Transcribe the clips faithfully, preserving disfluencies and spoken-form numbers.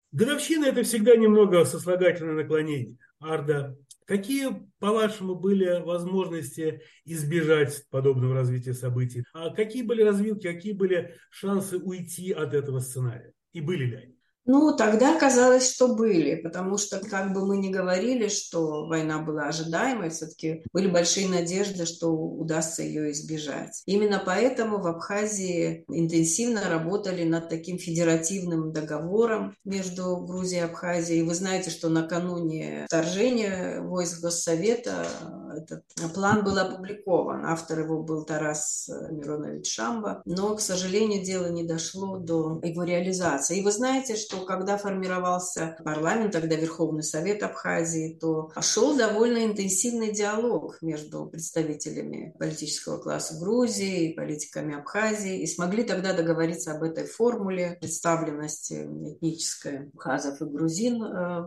Годовщина – это всегда немного сослагательное наклонение. Арда, какие, по-вашему, были возможности избежать подобного развития событий? А какие были развилки, какие были шансы уйти от этого сценария? И были ли они? Ну, тогда казалось, что были, потому что, как бы мы ни говорили, что война была ожидаемой, все-таки были большие надежды, что удастся ее избежать. Именно поэтому в Абхазии интенсивно работали над таким федеративным договором между Грузией и Абхазией. И вы знаете, что накануне вторжения войск Госсовета этот план был опубликован. Автор его был Тарас Миронович Шамба, но, к сожалению, дело не дошло до его реализации. И вы знаете, что когда формировался парламент, тогда Верховный Совет Абхазии, то шел довольно интенсивный диалог между представителями политического класса Грузии и политиками Абхазии, и смогли тогда договориться об этой формуле представленности этнической абхазов и грузин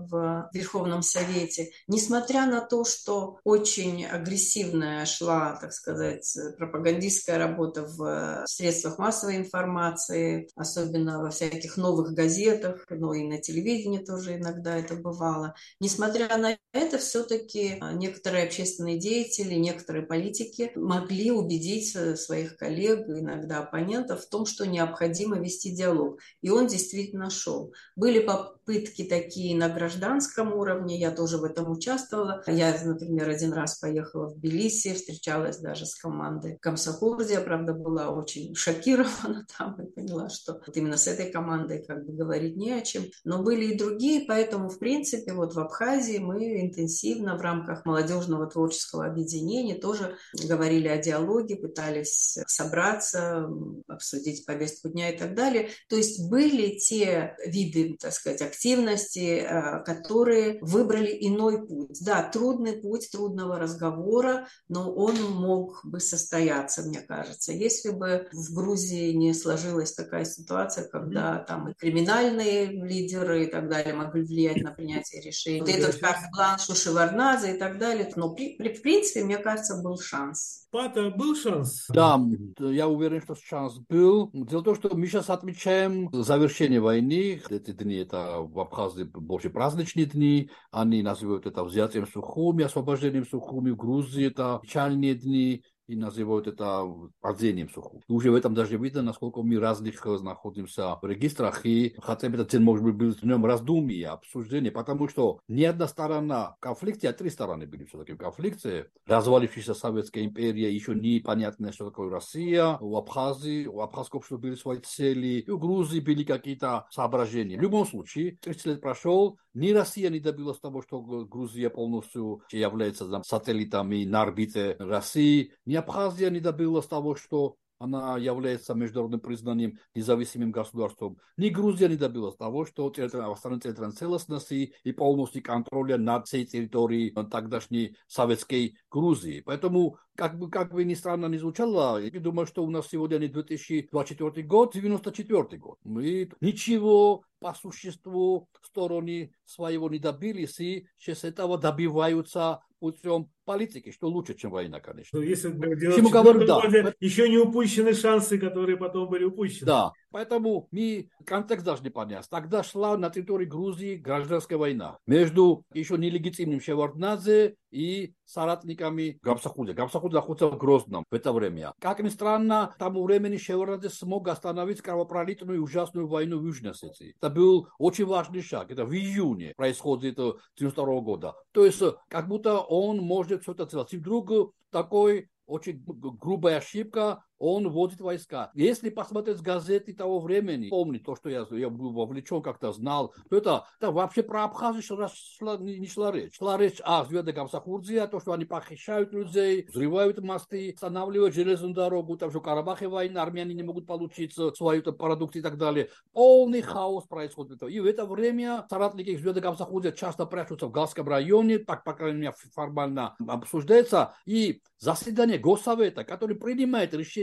в Верховном Совете. Несмотря на то, что очень агрессивная шла, так сказать, пропагандистская работа в средствах массовой информации, особенно во всяких новых газетах, но и на телевидении тоже иногда это бывало. Несмотря на это, все-таки некоторые общественные деятели, некоторые политики могли убедить своих коллег, иногда оппонентов, в том, что необходимо вести диалог. И он действительно шел. Были попытки такие на гражданском уровне, я тоже в этом участвовала. Я, например, один раз поехала в Тбилиси, встречалась даже с командой Камсахурдия, правда, была очень шокирована там и поняла, что вот именно с этой командой как бы говорить не о чем. Но были и другие, поэтому, в принципе, вот в Абхазии мы интенсивно в рамках молодежного творческого объединения тоже говорили о диалоге, пытались собраться, обсудить повестку дня и так далее. То есть были те виды, так сказать, активности, которые выбрали иной путь. Да, трудный путь трудного разговора, но он мог бы состояться, мне кажется, если бы в Грузии не сложилась такая ситуация, когда там и криминальные лидеры и так далее могли влиять на принятие решений. Вот этот карт-бланш у Шеварднадзе и так далее. Но при, при, в принципе, мне кажется, был шанс. Пата, был шанс? Да, я уверен, что шанс был. Дело в том, что мы сейчас отмечаем завершение войны. Эти дни это в Абхазии больше праздничные дни. Они называют это взятием Сухуми, освобождением Сухуми. В Грузии это печальные дни. И называют это падением Сухуми. Уже в этом даже видно, насколько мы разных находимся в регистрах. И хотя бы этот день может быть был днем раздумья, обсуждения, потому что ни одна сторона в конфликте, а три стороны были все-таки в конфликте. Развалившаяся Советская империя, еще непонятно, что такое Россия. У Абхазии, у абхазского общества были свои цели. И у Грузии были какие-то соображения. В любом случае, тридцать лет прошел, ни Россия не добилась того, что Грузия полностью является там, сателлитами на орбите России. Ни Абхазия не добилась того, что она является международным признанием независимым государством. Ни Грузия не добилась того, что восстановлена территориальной целостности и полностью контроля над всей территорией тогдашней советской Грузии. Поэтому, как бы, как бы ни странно ни звучало, я думаю, что у нас сегодня не две тысячи двадцать четвёртый год, девяносто четвёртый год. Мы ничего по существу стороны своего не добились, и сейчас этого добиваются путем политики, что лучше, чем война, конечно. Если дело Почему в говорю да? годе, еще не упущены шансы, которые потом были упущены. Да, поэтому мы контекст должны понять. Тогда шла на территории Грузии гражданская война между еще нелегитимным Шеварднадзе и соратниками Гамсахурдия. Гамсахурдия находится в Грозном в это время. Как ни странно, к тому времени Шеварднадзе смог остановить кровопролитную и ужасную войну в Южной Осетии. Это был очень важный шаг. Это в июне происходит девяносто второго года. То есть, как будто он может что-то сделать. И вдруг такой очень грубая ошибка, он вводит войска. Если посмотреть газеты того времени, помнить то, что я, я был вовлечен, как-то знал, то это, это вообще про Абхазию шла, не, не шла речь. Шла речь о Звезде Гамсахурдия, то, что они похищают людей, взрывают мосты, останавливают железную дорогу, там же в Карабахе война, армяне не могут получить свои там, продукты и так далее. Полный хаос происходит. И в это время соратники Звезды Гамсахурдия часто прячутся в Галском районе, так, по крайней мере, формально обсуждается. И заседание Госсовета, который принимает решение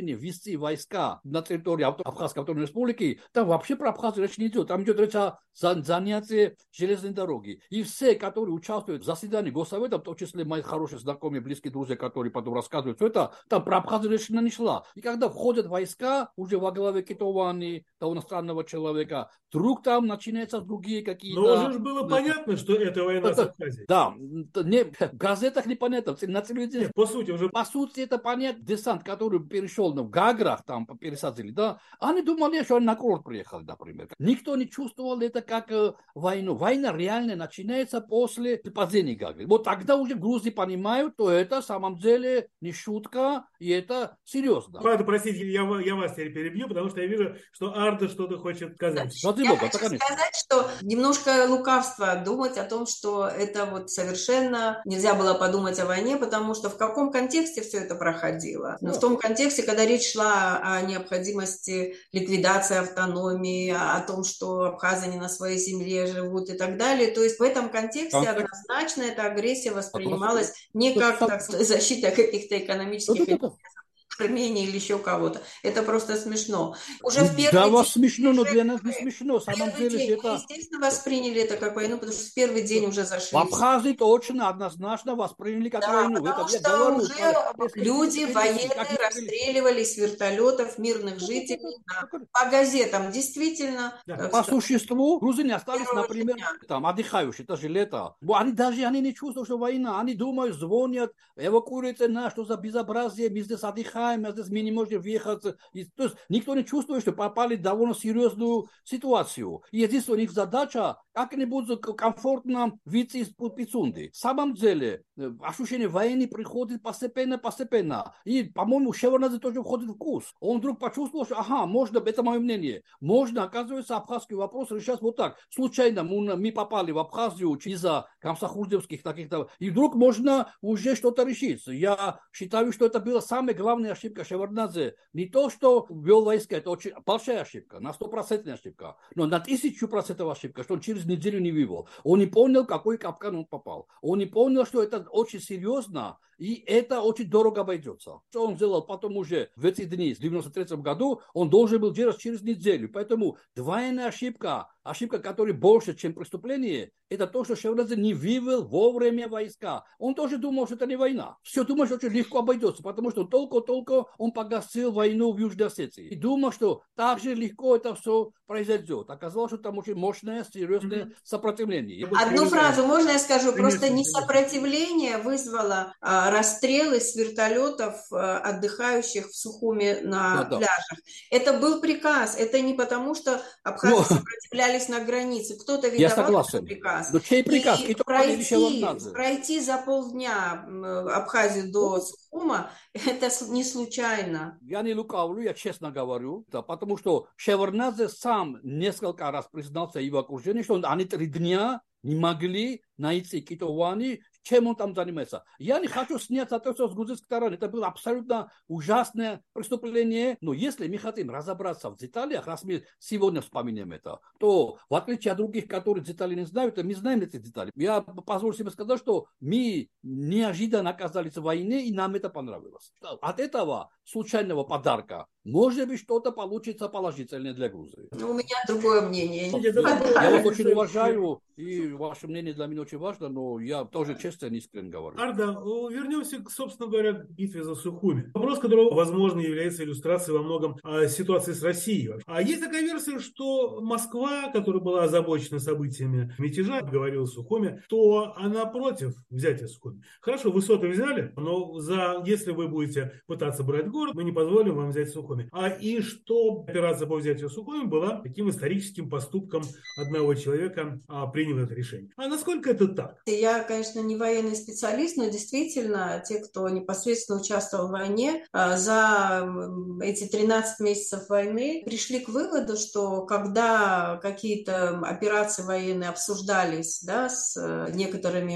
намерение ввести войска на территории Абхазской автономной республики, там вообще про Абхазию речь не идет. Там идет речь о занятии железной дороги. И все, которые участвуют в заседании Госсовета, в том числе мои хорошие знакомые, близкие друзья, которые потом рассказывают все это, там про Абхазию речь не шла. И когда входят войска, уже во главе Кетовани, того иностранного человека, вдруг там начинаются другие какие-то... Но уже было понятно, что это война с Абхазией. Да, не, в газетах непонятно, на телевидении... Нет, по сути, уже... По сути, это понятно. Десант, который перешел ну, в Гаграх, там пересадили, да, они думали, что они на курорт приехали, например. Никто не чувствовал это как э, войну. Война реально начинается после падения Гагры. Вот тогда уже в Грузии понимают, что это на самом деле не шутка, и это серьезно. Правда, простите, я, я вас теперь перебью, потому что я вижу, что Арда что-то хочет сказать. Я Бога, хочу сказать, что немножко лукавство думать о том, что это вот совершенно нельзя было подумать о войне, потому что в каком контексте все это проходило? Но в том контексте, когда речь шла о необходимости ликвидации автономии, о том, что абхазы не на своей земле живут и так далее. То есть в этом контексте однозначно эта агрессия воспринималась не как, так сказать, защита каких-то экономических интересов Армении или еще кого-то. Это просто смешно. Уже в первый да, день... вас смешно, но для нас не смешно. В самом деле день, это... Мы, естественно, восприняли это как войну, потому что в первый день уже зашли. В Абхазии точно, однозначно восприняли как да, войну. потому это что говорю, уже люди военные расстреливали с вертолетов мирных жителей да, по газетам. Действительно. Да. По существу грузины остались, например, дня. там отдыхающие, это же лето. Они даже они не чувствуют, что война. Они думают, звонят, эвакуируются на, что за безобразие, мы здесь отдыхаем, мы здесь мы не можем въехать. И, то есть никто не чувствует, что попали в довольно серьезную ситуацию. И единственная у них задача как-нибудь комфортно выйти из Пицунды. В самом деле, ощущение войны приходит постепенно-постепенно. И, по-моему, Шеварднадзе тоже входит в вкус. Он вдруг почувствовал, что, ага, можно, это мое мнение, можно, оказывается, абхазский вопрос решать вот так. Случайно мы, мы попали в Абхазию из-за комсохурдевских таких-то, и вдруг можно уже что-то решить. Я считаю, что это была самая главная ошибка Шеварднадзе. Не то, что ввел войска, это очень большая ошибка, на стопроцентная ошибка, но на тысячу процентов ошибка, что он через неделю не вывел. Он не понял, какой капкан он попал. Он не понял, что это очень серьезно, и это очень дорого обойдется. Что он сделал потом уже в эти дни, в девяносто третьем году, он должен был делать через неделю. Поэтому двойная ошибка, ошибка, которая больше, чем преступление, это то, что Шеварднадзе не вывел вовремя войска. Он тоже думал, что это не война. Все думал, что очень легко обойдется, потому что только-только он погасил войну в Южной Осетии. И думал, что так же легко это все произойдет. Оказалось, что там очень мощное, серьезное mm-hmm. сопротивление. Одну фразу можно я скажу? Просто не сопротивление вызвало а, расстрелы с вертолетов а, отдыхающих в Сухуми на да, пляжах. Да. Это был приказ. Это не потому, что абхазы Но... сопротивлялись на границе. Кто-то виноват в приказ. Но чей приказ? И пройти, пройти за полдня Абхазию до Сухума, это не случайно. Я не лукавлю, я честно говорю, да, потому что Шеварднадзе сам несколько раз признался его окружению, что они три дня не могли найти Кетовани, чем он там занимается. Я не хочу снять ответственность с грузинской стороны. Это было абсолютно ужасное преступление. Но если мы хотим разобраться в деталях, раз мы сегодня вспомним это, то в отличие от других, которые детали не знают, мы знаем эти детали. Я позволю себе сказать, что мы неожиданно оказались в войне, и нам это понравилось. От этого случайного подарка может быть что-то получится положительное для Грузии. Ну, у меня другое мнение. Я вас очень уважаю, и ваше мнение для меня очень важно, но я тоже честно и искренне говорю. Арда, вернемся, собственно говоря, к битве за Сухуми. Вопрос, который, возможно, является иллюстрацией во многом ситуации с Россией. А есть такая версия, что Москва, которая была озабочена событиями мятежа, говорила Сухуми, то она против взятия Сухуми. Хорошо, высоты взяли, но за, если вы будете пытаться брать город, мы не позволим вам взять Сухуми. А и что операция по взятию Сухуми была таким историческим поступком одного человека, а, принял это решение. А насколько это так? Я, конечно, не военный специалист, но действительно те, кто непосредственно участвовал в войне, за эти тринадцать месяцев войны пришли к выводу, что когда какие-то операции военные обсуждались, да, с некоторыми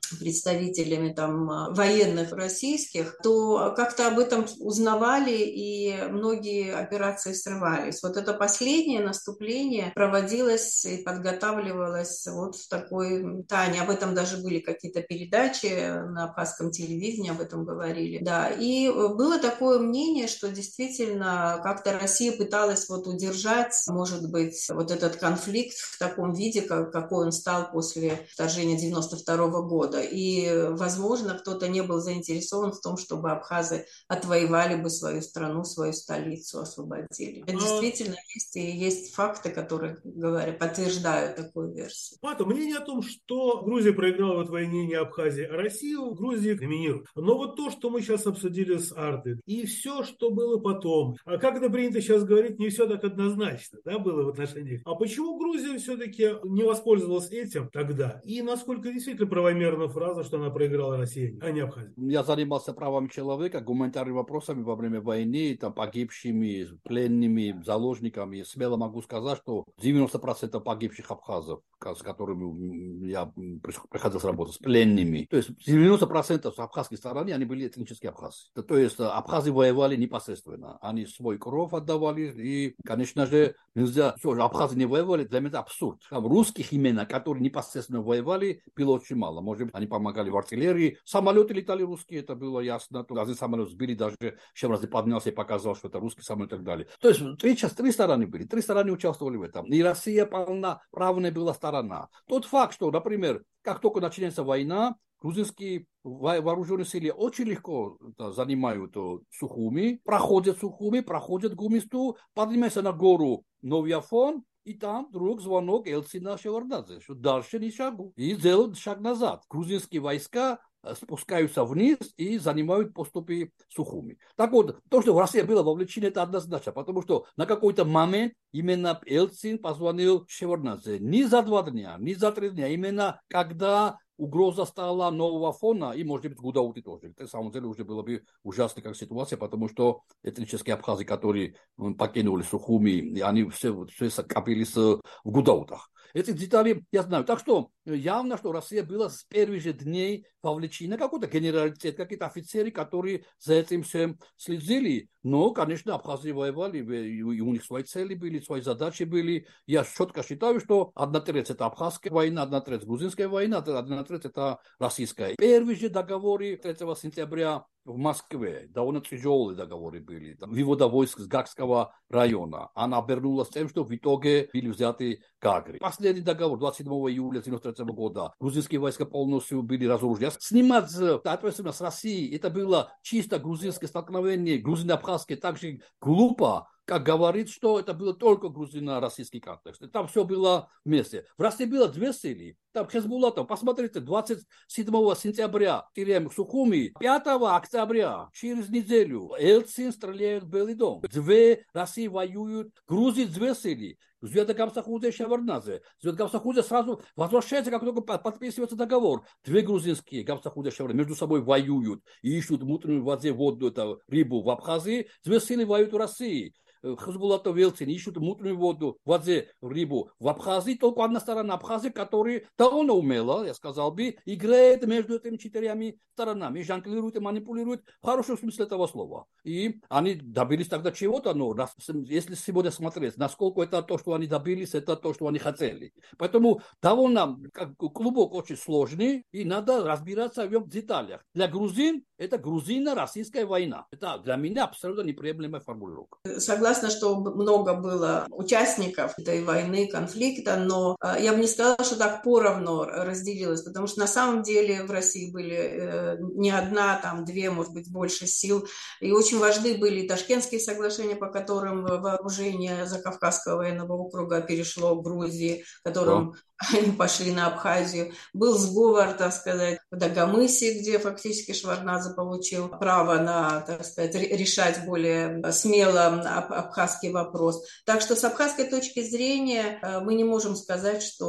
представителями там военных российских, то как-то об этом узнавали, и многие операции срывались. Вот это последнее наступление проводилось и подготавливалось вот в такой тайне. Об этом даже были какие-то передачи на абхазском телевидении, об этом говорили. Да, и было такое мнение, что действительно как-то Россия пыталась вот удержать, может быть, вот этот конфликт в таком виде, как, какой он стал после вторжения девяносто второго года. И, возможно, кто-то не был заинтересован в том, чтобы абхазы отвоевали бы свою страну, свою столицу, освободили. Это действительно есть, и есть факты, которые говорят, подтверждают такую версию. Пато, мнение о том, что Грузия проиграла в этой войне не Абхазии, а Россию, в Грузии доминирует. Но вот то, что мы сейчас обсудили с Ардой, и все, что было потом, а как это принято сейчас говорить, не все так однозначно, да, было в отношениях. А почему Грузия все-таки не воспользовалась этим тогда? И насколько действительно правомерна фраза, что она проиграла России, а не Абхазии? Я занимался правами человека, гуманитарными вопросами во время войны, там, погибшими, пленными, заложниками. Смело могу сказать, что девяносто процентов погибших абхазов, с которыми я приходил работать, с пленными. То есть девяносто процентов с абхазской стороны, они были этнические абхазы. То есть абхазы воевали непосредственно. Они свой кровь отдавали, и, конечно же, нельзя... Что же, абхазы не воевали, для меня это абсурд. Там русских именно, которые непосредственно воевали, было очень мало. Может быть, они помогали в артиллерии. Самолеты летали русские, это было ясно. Один самолет сбили, даже чем раз поднялся и показал, что это русский самолет и так далее. То есть три, три стороны были, три стороны участвовали в этом. И Россия полноправная была сторона. Тот факт, что, например, как только начинается война, грузинские вооруженные силы очень легко да, занимают Сухуми, проходят Сухуми, проходят Гумисту, поднимаются на гору Новый Афон, и там вдруг звонок Эльцина Шеварднадзе, что дальше не шагу. И делают шаг назад. Грузинские войска спускаются вниз и занимают поступы Сухуми. Так вот, то, что Россия была вовлечена, это однозначно, потому что на какой-то момент именно Эльцин позвонил Шеварднадзе не за два дня, не за три дня, именно когда угроза стала Нового Афона и, может быть, Гудаути тоже. На самом деле уже была бы ужасная как ситуация, потому что этнические абхазы, которые покинули Сухуми, они все, все скопились в Гудаутах. Эти детали я знаю. Так что явно, что Россия была с первых же дней вовлечена, какой-то генералитет, какие-то офицеры, которые за этим всем следили. Но, конечно, абхазы воевали, и у них свои цели были, свои задачи были. Я четко считаю, что одна треть это абхазская война, одна треть грузинская война, одна треть это российская. Первые же договоры третьего сентября в Москве, довольно тяжелые договоры были, там, вывода войск с Гагского района. Она обернулась тем, что в итоге были взяты Гагры. Последний договор двадцать седьмого июля девяносто третьего года. Грузинские войска полностью были разоружены. Снимать ответственность с России, это было чисто грузинское столкновение, грузино-абхазское, так же глупо, как говорит, что это было только грузино-российский контекст. Там все было вместе. В России было две силы. Там Хезбулла, там, посмотрите, двадцать седьмого сентября теряем Сухуми, пятого октября, через неделю, Эльцин стреляет в Белый дом. Две России воюют, Грузии две силы. Звезда Гамсахузе и Шеварднадзе. Звезда Гамсахузе сразу возвращается, как только подписывается договор. Две грузинские, Гамсахузе и Шеварднадзе, между собой воюют и ищут мутную в воде воду, это, рыбу в Абхазии. Две силы воюют в России. Хазбулатов и Эльцин ищут мутную воду в воде, рыбу в Абхазии. Только одна сторона Абхазии, которая довольно умело, я сказал бы, играет между этими четырьмя сторонами, жонглирует и манипулирует в хорошем смысле этого слова. И они добились тогда чего-то, но если сегодня смотреть, насколько это то, что они добились, это то, что они хотели. Поэтому довольно как, клубок очень сложный, и надо разбираться в нем деталях. Для грузин это грузино-российская война. Это для меня абсолютно неприемлемая формулировка. Согласна, что много было участников этой войны, конфликта, но я бы не сказала, что так поровну разделилось, потому что на самом деле в России были не одна, там две, может быть, больше сил, и очень важны были Ташкентские соглашения, по которым вооружение Закавказского военного округа перешло к Грузии, которым они пошли на Абхазию. Был сговор, так сказать, в Дагомысе, где фактически Шеварднадзе получил право на, так сказать, решать более смело абхазский вопрос. Так что с абхазской точки зрения мы не можем сказать, что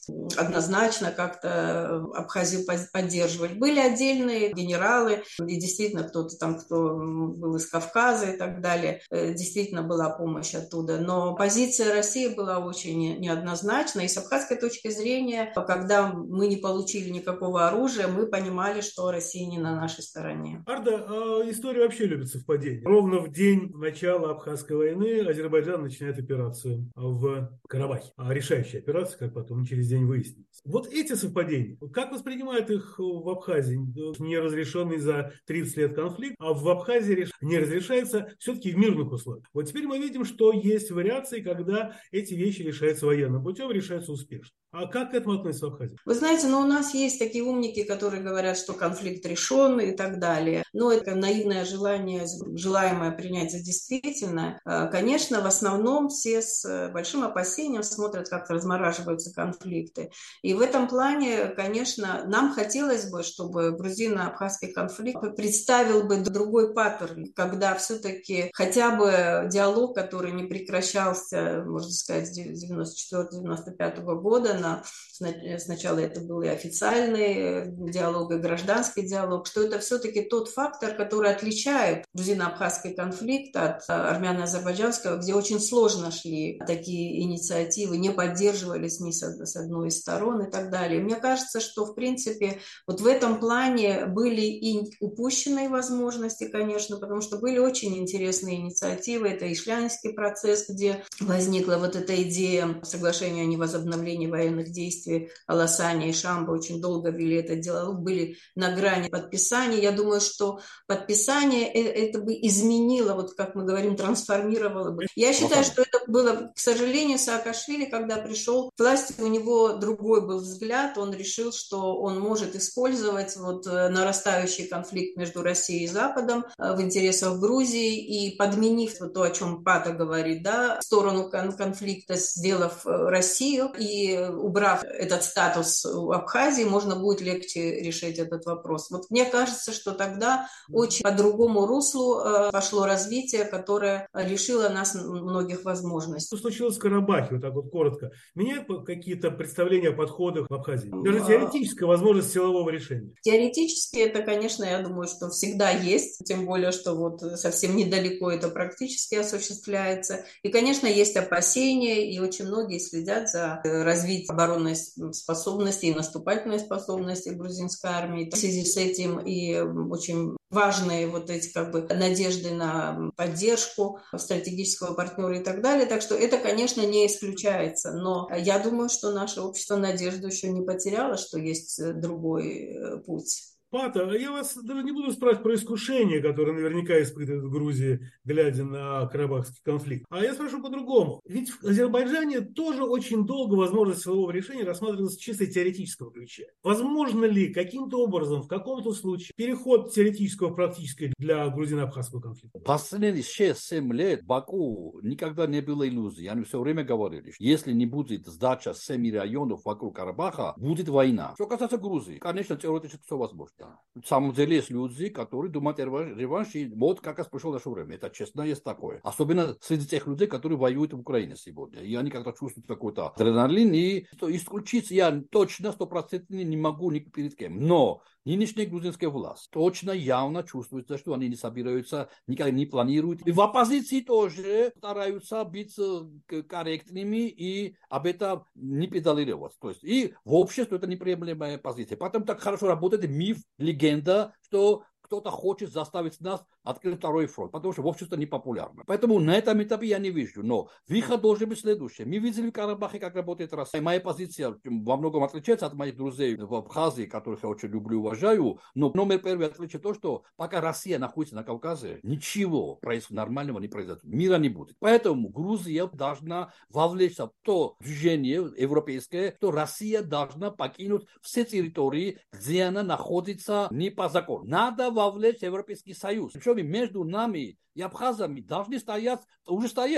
однозначно как-то Абхазию поддерживать. Были отдельные генералы, и действительно кто-то там, кто был из Кавказа и так далее, действительно была помощь оттуда. Но позиция России была очень неоднозначна, и с абхазской точки зрения, когда мы не получили никакого оружия, мы понимали, что Россия не на нашей стороне. Арда, а история вообще любит совпадение. Ровно в день начала Абхазской войны Азербайджан начинает операцию в Карабахе. А решающая операция, как потом через день выяснилось. Вот эти совпадения, как воспринимают их в Абхазии? Не разрешенный за тридцать лет конфликт, а в Абхазии не разрешается все-таки в мирных условиях. Вот теперь мы видим, что есть вариации, когда эти вещи решаются военным путем, решаются успешно. А как к этому относится Абхазия? Вы знаете, ну у нас есть такие умники, которые говорят, что конфликт решен и так далее. Но это наивное желание, желаемое принять за действительное. Конечно, в основном все с большим опасением смотрят, как размораживаются конфликты. И в этом плане, конечно, нам хотелось бы, чтобы грузино-абхазский конфликт представил бы другой паттерн, когда все-таки хотя бы диалог, который не прекращался, можно сказать, с девяносто четвёртого — девяносто пятого года, на, сначала это был и официальный диалог, и гражданский диалог, что это все-таки тот фактор, который отличает грузино-абхазский конфликт от армяно-азербайджанского, где очень сложно шли такие инициативы, не поддерживались ни с одной из сторон и так далее. Мне кажется, что, в принципе, вот в этом плане были и упущенные возможности, конечно, потому что были очень интересные инициативы. Это Ишлянский процесс, где возникла вот эта идея соглашения о невозобновлении военных действий. Аласани и Шамба очень долго вели этот диалог, были на грани подписания. Я думаю, что подписание это бы изменило, вот как мы говорим, трансформировало бы. Я считаю, что это было, к сожалению, Саакашвили, когда пришел к власти, у него другой был взгляд, он решил, что он может использовать вот нарастающий конфликт между Россией и Западом в интересах Грузии и подменив вот то, о чем Пата говорит, да, в сторону конфликта, сделав Россию и убрав этот статус Абхазии, можно будет легче решить этот вопрос. Вот мне кажется, что тогда очень по другому руслу пошло развитие, которое лишило нас многих возможностей. Что случилось в Карабахе, вот так вот коротко? Меняют какие-то представления о подходах в Абхазии? Даже теоретическая возможность силового решения? Теоретически это, конечно, я думаю, что всегда есть, тем более, что вот совсем недалеко это практически осуществляется. И, конечно, есть опасения, и очень многие следят за развитием оборонной способности и наступательной способности грузинской армии. В связи с этим и очень важные вот эти как бы надежды на поддержку стратегического партнера и так далее. Так что это, конечно, не исключается. Но я думаю, что наше общество надежду еще не потеряло, что есть другой путь. Пата, я вас даже не буду спрашивать про искушение, которое наверняка испытывают в Грузии, глядя на карабахский конфликт. А я спрошу по-другому. Ведь в Азербайджане тоже очень долго возможность силового решения рассматривалась в чисто теоретическом ключе. Возможно ли каким-то образом, в каком-то случае, переход теоретического в практическое для грузино-абхазского конфликта? Последние шесть-семь лет Баку никогда не было иллюзий. Они все время говорили, что если не будет сдача семи районов вокруг Карабаха, будет война. Что касается Грузии, конечно, теоретически все возможно. На самом деле есть люди, которые думают о реванше, и вот как раз пришло наше время. Это честно есть такое. Особенно среди тех людей, которые воюют в Украине сегодня. И они как-то чувствуют какой-то адреналин. И исключить я точно стопроцентно не могу ни перед кем. Но нынешняя грузинская власть точно явно чувствуется, что они не собираются, никак не планируют. И в оппозиции тоже стараются быть корректными и об этом не педалировать. То есть и в обществе это неприемлемая позиция. Поэтому так хорошо работает миф, легенда, что кто-то хочет заставить нас открыть второй фронт, потому что в обществе не популярно. Поэтому на этом этапе я не вижу. Но выход должен быть следующий. Мы видели в Карабахе, как работает Россия. Моя позиция во многом отличается от моих друзей в Абхазии, которых я очень люблю и уважаю. Но номер первый отличие то, что пока Россия находится на Кавказе, ничего нормального не произойдет. Мира не будет. Поэтому Грузия должна вовлечься в то движение европейское, что Россия должна покинуть все территории, где она находится не по закону. Надо вовлечь Европейский Союз. Причем между нами и абхазами должны стоять, уже стоят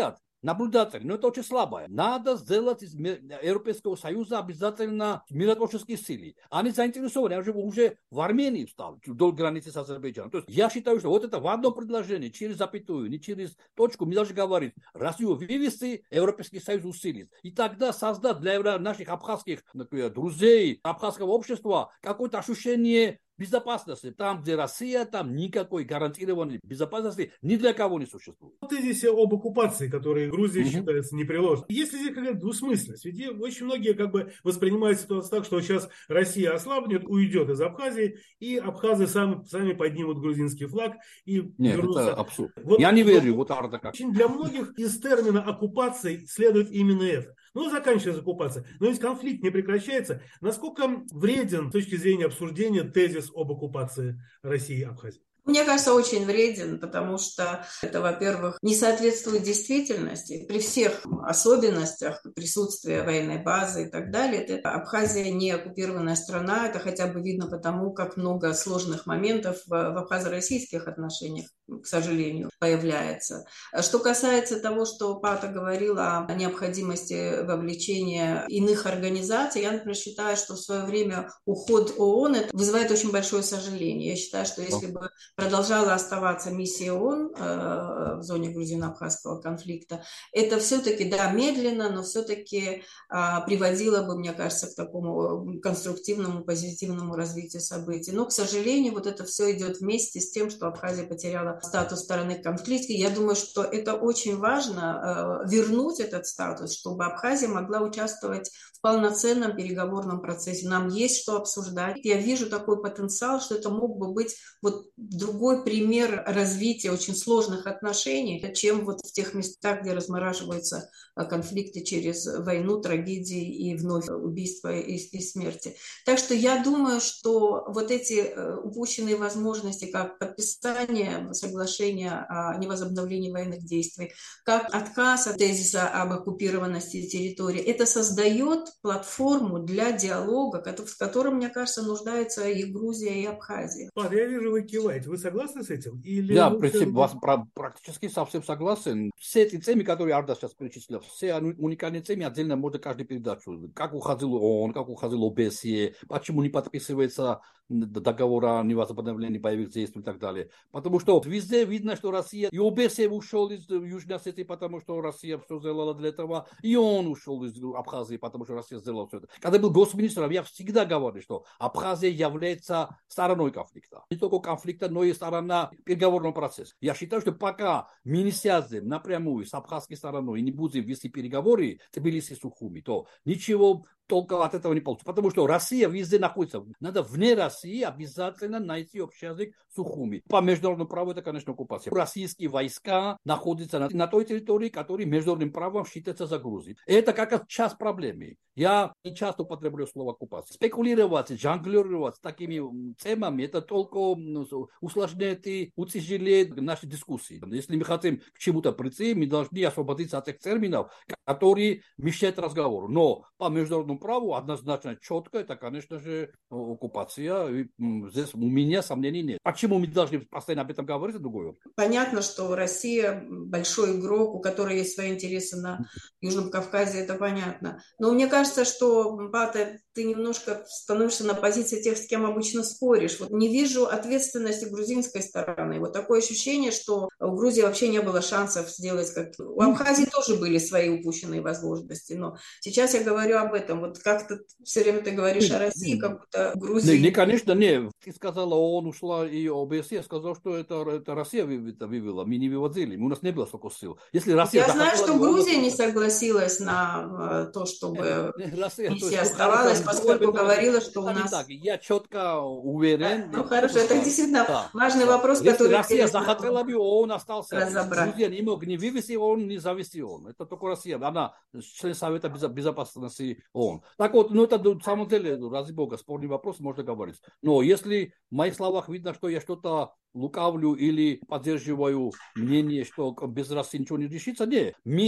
наблюдатель, но это очень слабое. Надо сделать из Европейского Союза обязательно миротворческие силы. Они заинтересованы, они уже в Армении встали, вдоль границы с Азербайджаном. То есть я считаю, что вот это в одном предложении, через запятую, не через точку, мы должны говорить, Россию вывести, Европейский Союз усилить. И тогда создать для наших абхазских друзей, абхазского общества какое-то ощущение безопасности. Там, где Россия, там никакой гарантированной безопасности ни для кого не существует. Вот здесь об оккупации, которые Грузия Мгм. считается непреложной. Есть ли здесь какая-то двусмысленность? Ведь очень многие как бы воспринимают ситуацию так, что сейчас Россия ослабнет, уйдет из Абхазии, и абхазы сами, сами поднимут грузинский флаг и Нет, вернутся. это абсурд. Вот, Я не но верю, вот Арда как. очень для многих из термина оккупации следует именно это. Ну, заканчивается оккупация. Но ведь конфликт не прекращается. Насколько вреден с точки зрения обсуждения тезис об оккупации России и Абхазии? Мне кажется, очень вреден, потому что это, во-первых, не соответствует действительности. При всех особенностях присутствия военной базы и так далее, это Абхазия не оккупированная страна, это хотя бы видно потому, как много сложных моментов в абхазо-российских отношениях, к сожалению, появляется. Что касается того, что Пата говорила о необходимости вовлечения иных организаций, я, например, считаю, что в свое время уход ООН это вызывает очень большое сожаление. Я считаю, что если бы продолжала оставаться миссия ООН э, в зоне грузино-абхазского конфликта, это все-таки, да, медленно, но все-таки э, приводило бы, мне кажется, к такому конструктивному, позитивному развитию событий. Но, к сожалению, вот это все идет вместе с тем, что Абхазия потеряла статус стороны к конфликту. Я думаю, что это очень важно, э, вернуть этот статус, чтобы Абхазия могла участвовать в полноценном переговорном процессе. Нам есть что обсуждать. Я вижу такой потенциал, что это мог бы быть вот другой пример развития очень сложных отношений, чем вот в тех местах, где размораживаются конфликты через войну, трагедии и вновь убийства и, и смерти. Так что я думаю, что вот эти упущенные возможности, как подписание соглашения о невозобновлении военных действий, как отказ от тезиса об оккупированности территории, это создает платформу для диалога, в котором, мне кажется, нуждаются и Грузия, и Абхазия. Пат, я вижу, вы киваете. Вы согласны с этим? Или Я вы все... вас практически совсем согласен. Все эти темы, которые Арда сейчас перечислил, все уникальные темы, отдельно можно каждую передачу. Как уходил ООН, как уходил ОБСЕ, почему не подписывается договор о невозобновлении боевых действий и так далее. Потому что везде видно, что Россия, и ОБСЕ ушел из Южной Осетии, потому что Россия все сделала для этого, и он ушел из Абхазии, потому что Россия сделала все это. Когда был госминистром, я всегда говорил, что Абхазия является стороной конфликта. Не только конфликта, но и сторона переговорного процесса. Я считаю, что пока мы не сядем напрямую с абхазской стороной и не будем вести переговоры в Тбилиси и Сухуми, то ничего толка от этого не получится. Потому что Россия везде находится. Надо вне России обязательно найти общий язык с Сухуми. По международному праву это, конечно, оккупация. Российские войска находятся на, на той территории, которая международным правом считается за Грузией. Это как часть проблемы. Я не часто употребляю слово оккупация. Спекулировать, жонглировать такими темами, это только усложняет и утяжеляет наши дискуссии. Если мы хотим к чему-то прийти, мы должны освободиться от тех терминов, которые мешают разговору. Но по международному праву однозначно четко, это, конечно же, оккупация. И здесь у меня сомнений нет. Почему мы должны постоянно об этом говорить, другое? Понятно, что Россия большой игрок, у которой есть свои интересы на Южном Кавказе, это понятно. Но мне кажется, что, Пата, ты немножко становишься на позиции тех, с кем обычно споришь. Вот не вижу ответственности грузинской стороны. Вот такое ощущение, что у Грузии вообще не было шансов сделать как... У Абхазии тоже были свои упущенные возможности, но сейчас я говорю об этом. Вот как-то все время ты говоришь о России, как будто Грузия... Не, не, конечно, не. Ты сказала, ООН ушла и ОБСЕ, сказал, что это, это Россия вывела, мы не выводили, у нас не было столько сил. Если Россия я знаю, что Грузия ООН... не согласилась на то, чтобы Россия, миссия оставалась, поскольку говорила, что у нас... Так, я четко уверен. Ну хорошо, это действительно да, важный да. вопрос, Если который... Россия захотела бы, ООН остался. Разобрать. Грузия не мог не вывести ООН, не завести ООН. Это только Россия. Она член Совета Безопасности ООН. Так вот, ну это на самом деле, ради бога, спорный вопрос, можно говорить. Но если в моих словах видно, что я что-то лукавлю или поддерживаю мнение, что без России ничего не решится, нет. Мы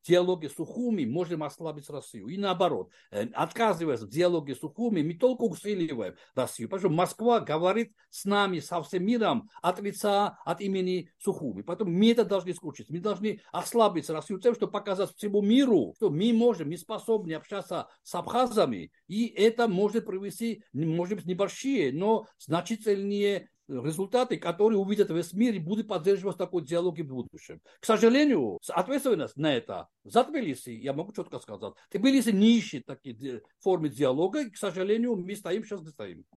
в диалоге с Сухуми можем ослабить Россию. И наоборот, отказываясь в диалоге с Сухуми, мы только усиливаем Россию. Потому что Москва говорит с нами, со всем миром от лица, от имени Сухуми. Поэтому мы это должны исключить. Мы должны ослабить Россию тем, чтобы показать всему миру, что мы можем, мы способны общаться с абхазами. И это может привести, может быть, небольшие, но значительные результаты, которые увидят весь мир и будут поддерживать такой диалог и в будущем. К сожалению, ответственность на это за Тбилиси, я могу четко сказать, Тбилиси не ищет такие формы диалога, и, к сожалению, мы стоим сейчас, где стоим.